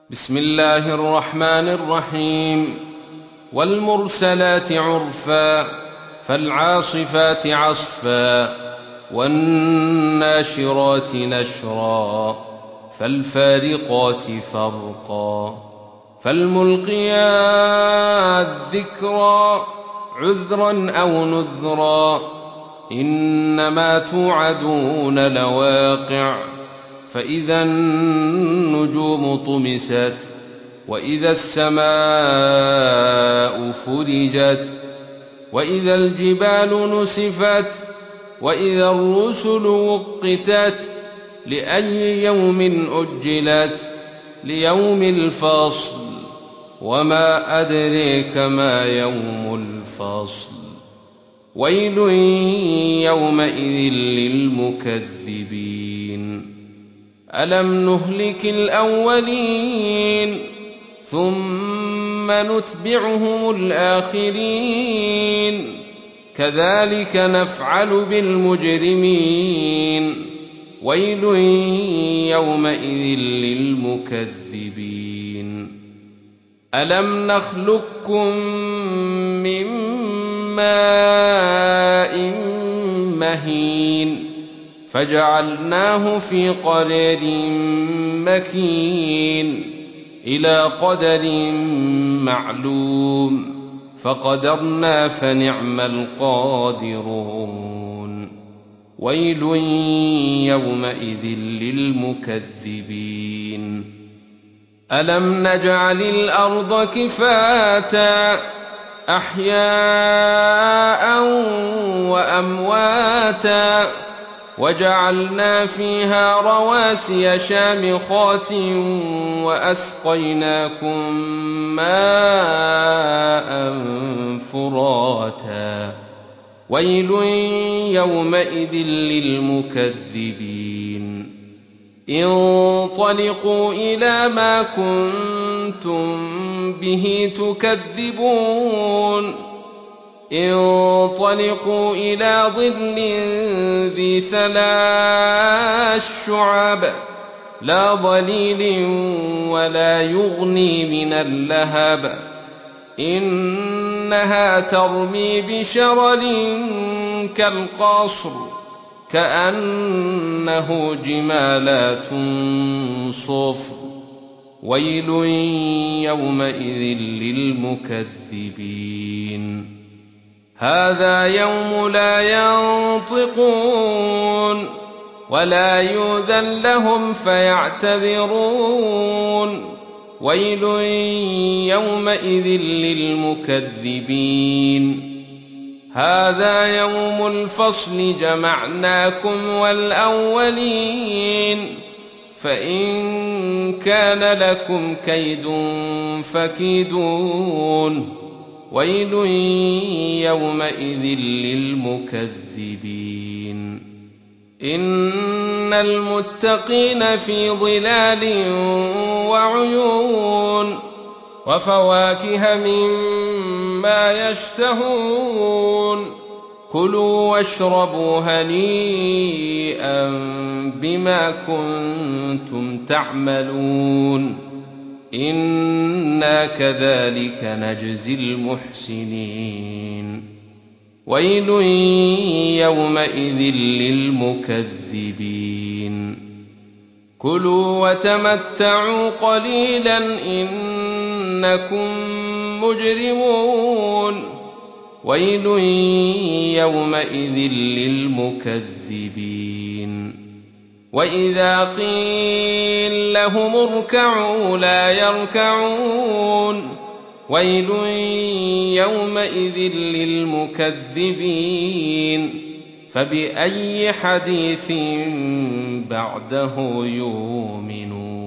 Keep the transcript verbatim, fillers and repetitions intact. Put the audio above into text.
بسم الله الرحمن الرحيم. والمرسلات عرفا فالعاصفات عصفا والناشرات نشرا فالفارقات فرقا فالملقيات ذكرا عذرا أو نذرا إنما توعدون لواقع فإذا النجوم طمست وإذا السماء فرجت وإذا الجبال نسفت وإذا الرسل وقتت لأي يوم أجلت ليوم الفصل وما أدريك ما يوم الفصل ويل يومئذ للمكذبين ألم نهلك الأولين ثم نتبعهم الآخرين كذلك نفعل بالمجرمين ويل يومئذ للمكذبين ألم نخلقكم من ماء مهين فجعلناه في قرار مكين إلى قدر معلوم فقدرنا فنعم القادرون ويل يومئذ للمكذبين ألم نجعل الأرض كفاتا أحياء وأمواتا وجعلنا فيها رواسي شامخات وأسقيناكم ماء فراتا ويل يومئذ للمكذبين انطلقوا إلى ما كنتم به تكذبون انطلقوا إلى ظل ذي ثلاث شعب لا ظليل ولا يغني من اللهب إنها ترمي بشرر كالقصر كأنه جمالات صفر ويل يومئذ للمكذبين هذا يوم لا ينطقون ولا يؤذن لهم فيعتذرون ويل يومئذ للمكذبين هذا يوم الفصل جمعناكم والأولين فإن كان لكم كيد فكيدون ويل يومئذ للمكذبين إن المتقين في ظلال وعيون وفواكه مما يشتهون كلوا واشربوا هنيئا بما كنتم تعملون إنا كذلك نجزي المحسنين ويل يومئذ للمكذبين كلوا وتمتعوا قليلا إنكم مجرمون ويل يومئذ للمكذبين وإذا قيل لهم اركعوا لا يركعون ويل يومئذ للمكذبين فبأي حديث بعده يؤمنون